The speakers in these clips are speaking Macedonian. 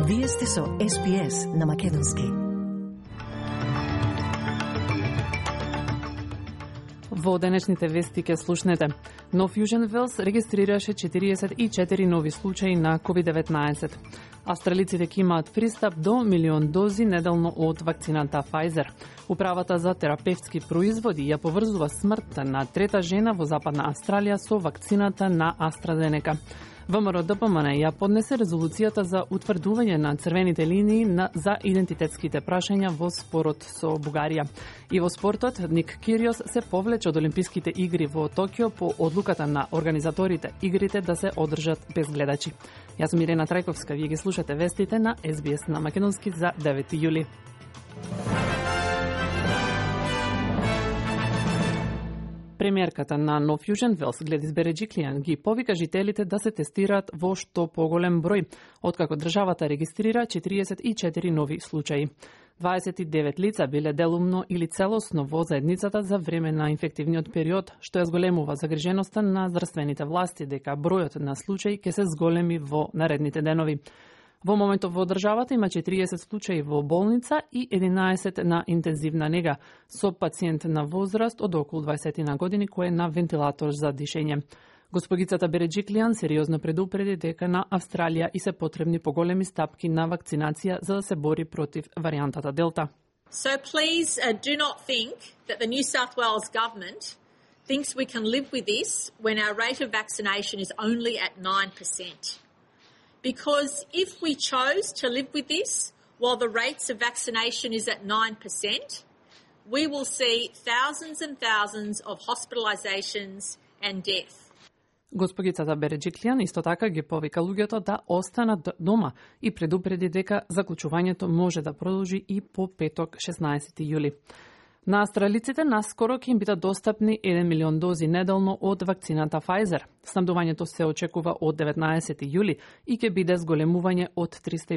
Вие сте со SPS на Македонски. Во денешните вести ке слушнете. Нов Јужен Велс регистрираше 44 нови случаи на COVID-19. Австралиците ќе имаат пристап до 1 милион дози неделно од вакцината Pfizer. Управата за терапевтски производи ја поврзува смртта на трета жена во Западна Австралија со вакцината на AstraZeneca. ВМРО ДПМН ја поднесе резолуцијата за утврдување на црвените линии за идентитетските прашања во спорот со Бугарија. И во спортот, Ник Кириос се повлече од Олимписките игри во Токио по одлуката на организаторите игрите да се одржат без гледачи. Јас сум Ирена Трајковска, вие ги слушате вестите на SBS на Македонски за 9 јули. Премиерката на Нов Јужен Велс, Гледис Береджиклијан, ги повика жителите да се тестираат во што поголем број, откако државата регистрира 44 нови случаи. 29 лица биле делумно или целосно во заедницата за време на инфективниот период, што ја зголемува загриженоста на здравствените власти дека бројот на случаи ќе се зголеми во наредните денови. Во моментов во државата има 40 случаи во болница и 11 на интензивна нега, со пациент на возраст од околу 20 на години кој е на вентилатор за дишење. Господицата Береджиклијан сериозно предупреди дека на Австралија и се потребни поголеми стапки на вакцинација за да се бори против варијантата Делта. So please do not think that the New South Wales government thinks we can live with this when our rate of vaccination is only at 9%. Because if we chose to live with this while the rates of vaccination is at 9%, we will see thousands and thousands of hospitalizations and death. Госпогицата Береджиклијан исто така ги повика луѓето да останат дома и предупреди дека заклучувањето може да продолжи и по петок 16 јули. На австралиците наскоро ќе им бидат достапни 1 милион дози неделно од вакцината Pfizer. Снабдувањето се очекува од 19 јули и ќе биде зголемување од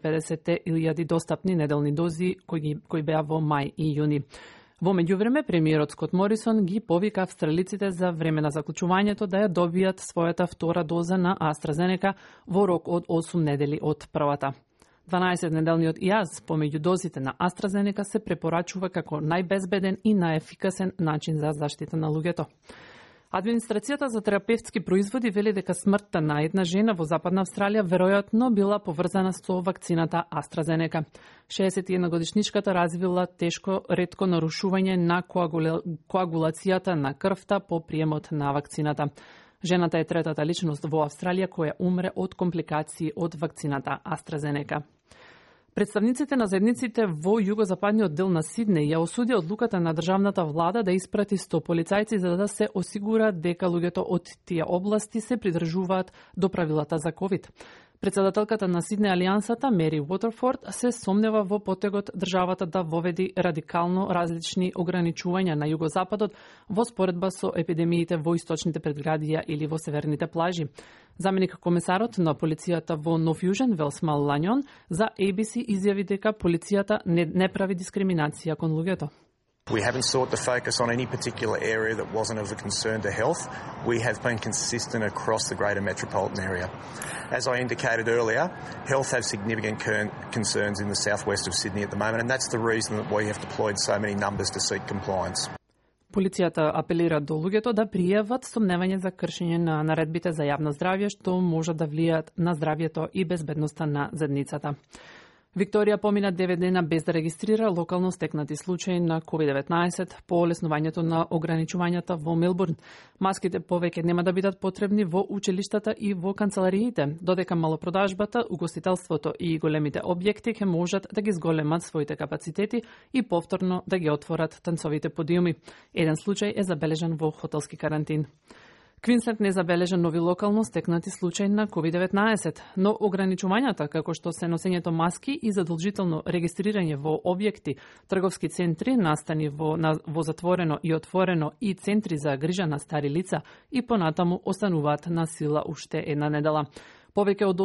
350.000 достапни неделни дози кои беа во мај и јуни. Во меѓувреме, премиерот Скот Морисон ги повика австралиците за време на заклучувањето да ја добијат својата втора доза на AstraZeneca во рок од 8 недели од првата. 12-неделниот јаз помеѓу дозите на AstraZeneca се препорачува како најбезбеден и најефикасен начин за заштита на луѓето. Администрацијата за терапевтски производи вели дека смртта на една жена во Западна Австралија веројатно била поврзана со вакцината AstraZeneca. 61-годишничката развила тешко ретко нарушување на коагулацијата на крвта по приемот на вакцината. Жената е третата личност во Австралија која умре од компликации од вакцината AstraZeneca. Представниците на заедниците во југозападниот дел на Сиднеј ја осудија одлуката на државната влада да испрати 100 полицајци за да се осигура дека луѓето од тие области се придржуваат до правилата за COVID. Председателката на Сиднеј Алијансата, Мери Уотерфорд, се сомнева во потегот државата да воведи радикално различни ограничувања на југозападот во споредба со епидемиите во источните предградија или во северните плажи. Заменик комесарот на полицијата во Нов Јужен, Велс Маллањон, за ABC изјави дека полицијата не прави дискриминација кон луѓето. We haven't sought to focus on any particular area that wasn't of a concern to health. We have been consistent across the greater metropolitan area. As I indicated earlier, health has significant concerns in the southwest of Sydney at the moment, and that's the reason that we have deployed so many numbers to seek compliance. Полицијата апелира до луѓето да пријават сомневање за кршење на наредбите за јавно здравје што може да влијаат на здравјето и безбедноста на заедницата. Викторија помина 9 дена без да регистрира локално стекнати случаи на COVID-19 по олеснувањето на ограничувањата во Мелбурн. Маските повеќе нема да бидат потребни во училиштата и во канцелариите, додека малопродажбата, угостителството и големите објекти ќе можат да ги зголемат своите капацитети и повторно да ги отворат танцовите подиуми. Еден случај е забележан во хотелски карантин. Квинсленд не забележа нови локално стекнати случаи на COVID-19, но ограничувањата како што се носењето маски и задолжително регистрирање во објекти, трговски центри, настани во затворено и отворено и центри за грижа на стари лица и понатаму остануваат на сила уште една недела. Повеќе од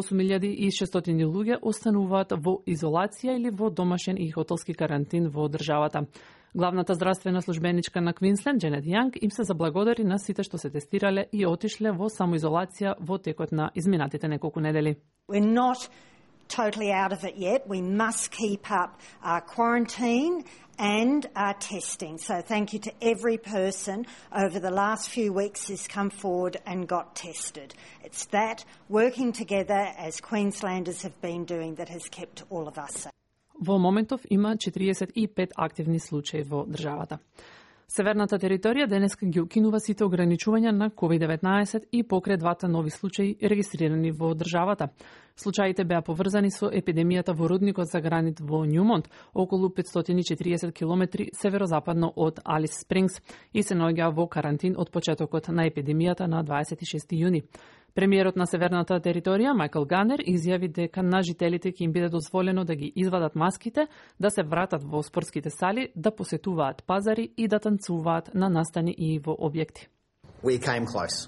8600 луѓе остануваат во изолација или во домашен и хотелски карантин во државата. Главната здравствена службеничка на Квинсленд, Дженет Јанг, им се заблагодари на сите што се тестирале и отишле во самоизолација во текот на изминатите неколку недели. We're not totally out of it yet. We must keep up our quarantine and our testing. So thank you to every person over the last few weeks who's come forward and got tested. It's that working together as Queenslanders have been doing that has kept all of us safe. Во моментов има 45 активни случаи во државата. Северната територија денеска ги укинува сите ограничувања на COVID-19 и покрај двата нови случаи регистрирани во државата. Случаите беа поврзани со епидемијата во рудникот за гранит во Нјумонт, околу 540 километри северозападно од Алис Спрингс, и се наоѓаа во карантин од почетокот на епидемијата на 26 јуни. Премиерот на северната територија, Майкл Ганер, изјави дека на жителите ќе им биде дозволено да ги извадат маските, да се вратат во спортските сали, да посетуваат пазари и да танцуваат на настани и во објекти. We came close.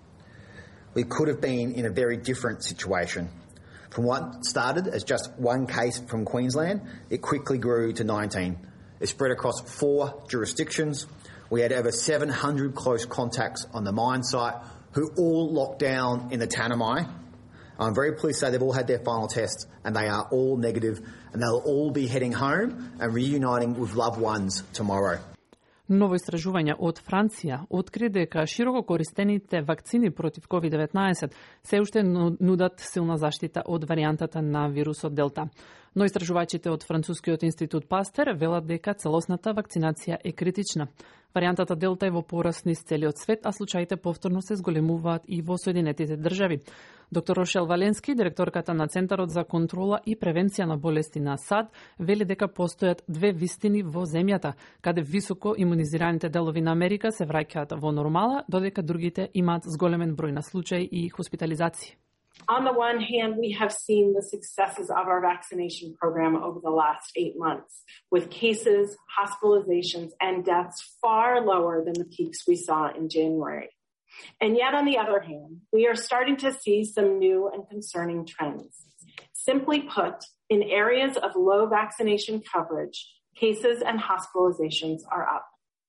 We could have been in a very different situation. From what started as just one case from Queensland, it quickly grew to 19. It spread across 4 jurisdictions. We had over 700 close contacts on the mine site who all locked down in the Tanami. I'm very pleased to say they've all had their final tests and they are all negative, and they'll all be heading home and reuniting with loved ones tomorrow. Ново истражување од Франција откри дека широко користените вакцини против COVID-19 се уште нудат силна заштита од варијантата на вирусот Делта. Но истражувачите од Францускиот институт Пастер велат дека целосната вакцинација е критична. Варијантата Делта е во пораст низ целиот свет, а случаите повторно се зголемуваат и во Соединетите држави. Доктор Рошел Валенски, директорката на Центарот за контрола и превенција на болести на САД, вели дека постојат 2 вистини во земјата, каде високо имунизираните делови на Америка се враќаат во нормала, додека другите имаат зголемен број на случаи и хоспитализации. On the one hand, we have seen the successes of our vaccination program over the last 8 months, with cases, hospitalizations, and deaths far lower than the peaks we saw in January. And yet, on the other hand, we are starting to see some new and concerning trends. Simply put, in areas of low vaccination coverage, cases and hospitalizations are up.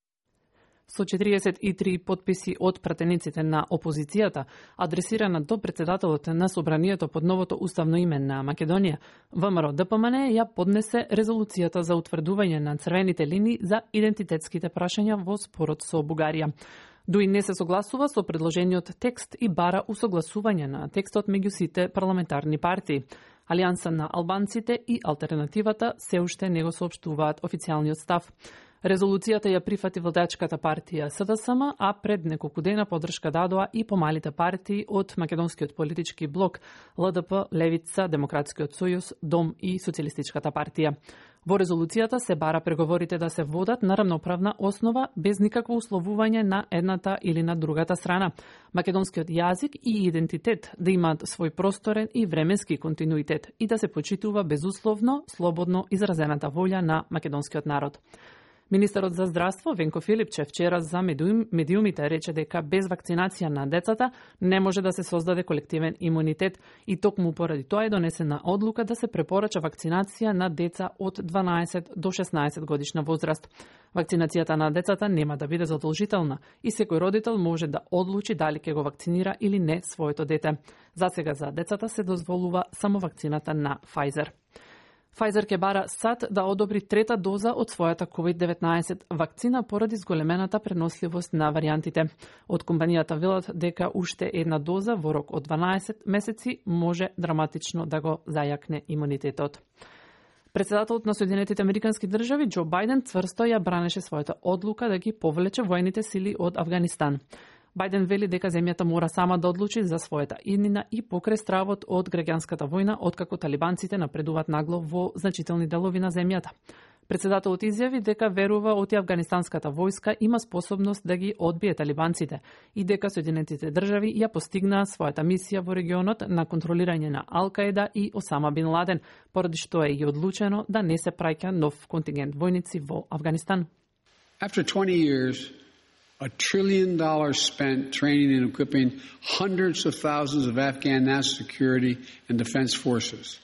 Со 43 подписи од пратениците на опозицијата, адресирана до председателот на Собранието под новото уставно име на Македонија, ВМРО-ДПМН ја поднесе резолуцијата за утврдување на црвените линии за идентитетските прашања во спорот со Бугарија. Дуи не се согласува со предложениот текст и бара усогласување на текстот меѓу сите парламентарни партии. Алијанса на албанците и Алтернативата се уште не го соопштуваат официјалниот став. Резолуцијата ја прифати владачката партија СДСМ, а пред неколку дена поддршка дадоа и помалите партии од македонскиот политички блок ЛДП, Левица, Демократскиот сојуз, Дом и Социјалистичката партија. Во резолуцијата се бара преговорите да се водат на рамноправна основа без никакво условување на едната или на другата страна. Македонскиот јазик и идентитет да имаат свој просторен и временски континуитет и да се почитува безусловно, слободно изразената волја на македонскиот народ. Министерот за здравство Венко Филипче вчера за медиумите рече дека без вакцинација на децата не може да се создаде колективен имунитет и токму поради тоа е донесена одлука да се препорача вакцинација на деца од 12 до 16 годишна возраст. Вакцинацијата на децата нема да биде задолжителна и секој родител може да одлучи дали ќе го вакцинира или не своето дете. Засега за децата се дозволува само вакцината на Pfizer. Pfizer ќе бара САД да одобри трета доза од својата COVID-19 вакцина поради зголемената преносливост на варијантите. Од компанијата велат дека уште една доза во рок од 12 месеци може драматично да го зајакне имунитетот. Председателот на Соединетите Американски држави Џо Бајден цврсто ја бранеше својата одлука да ги повлече војните сили од Авганистан. Бајден вели дека земјата мора сама да одлучи за својата иднина и покрај стравот од граѓанската војна, откако талибанците напредуваат нагло во значителни делови на земјата. Председателот изјави дека верува оти афганистанската војска има способност да ги одбие талибанците и дека Соединетите држави ја постигнаа својата мисија во регионот на контролирање на Ал-Каеда и Осама Бин Ладен, поради што е и одлучено да не се праќа нов контингент војници во Авганистан. After 20 years, $1 trillion spent training and equipping hundreds of thousands of Afghan national security and defense forces.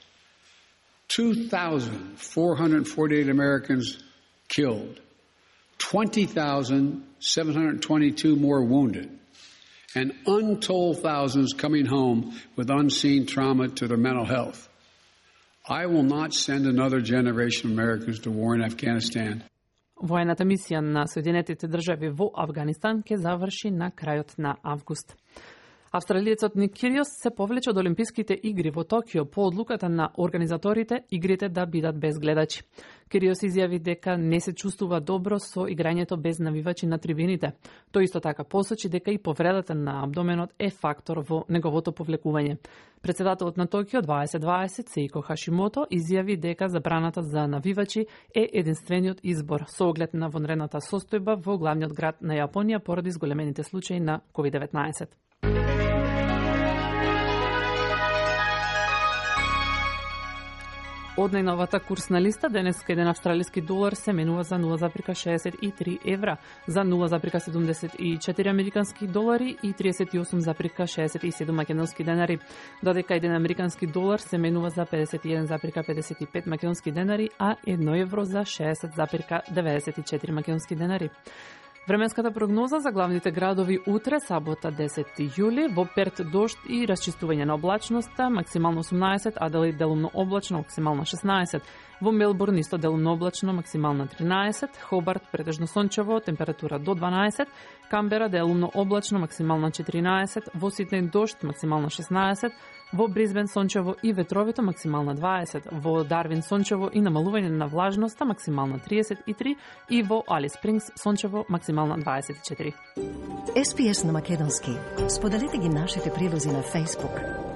2,448 Americans killed. 20,722 more wounded. And untold thousands coming home with unseen trauma to their mental health. I will not send another generation of Americans to war in Afghanistan. Воената мисија на Соединетите држави во Афганистан ќе заврши на крајот на август. Австралиецот Ник Кириос се повлече од Олимписките игри во Токио по одлуката на организаторите игрите да бидат без гледачи. Кириос изјави дека не се чувствува добро со играњето без навивачи на трибините. Тој исто така посочи дека и повредата на абдоменот е фактор во неговото повлекување. Председателот на Токио 2020 Сеико Хашимото изјави дека забраната за навивачи е единствениот избор со оглед на вонредната состојба во главниот град на Јапонија поради зголемените случаи на COVID-19. Од најновата курсна листа, денеска еден австралиски долар се менува за 0,63 евра, за 0,74 американски долари и 38,67 македонски денари, додека еден американски долар се менува за 51,55 македонски денари, а 1 евро за 60,94 македонски денари. Временската прогноза за главните градови утре, сабота 10 јули, во Перт дожд и расчистување на облачноста, максимално 18, Аделаид делумно облачно, максимално 16, во Мелбурн исто делумно облачно, максимално 13, Хобарт претежно сончево, температура до 12, Камбера делумно облачно, максимално 14, во Сиднеј дожд, максимално 16, во Бризбен сончево и ветровито максимално 20, во Дарвин сончево и намалување на влажноста максимално 33 и во Алис Спрингс сончево максимално 24. SPS на македонски. Споделете ги нашите прилози на Facebook.